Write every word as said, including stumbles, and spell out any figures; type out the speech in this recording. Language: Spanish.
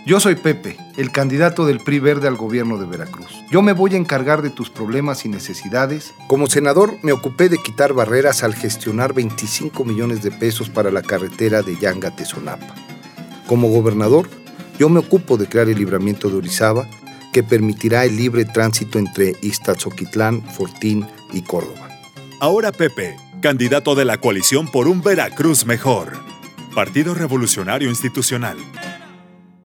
Yo soy Pepe, el candidato del P R I Verde al gobierno de Veracruz. Yo me voy a encargar de tus problemas y necesidades. Como senador, me ocupé de quitar barreras al gestionar veinticinco millones de pesos para la carretera de Yanga-Tezonapa. Como gobernador, yo me ocupo de crear el libramiento de Orizaba, que permitirá el libre tránsito entre Ixtazoquitlán, Fortín y Córdoba. Ahora Pepe, candidato de la coalición por un Veracruz mejor. Partido Revolucionario Institucional.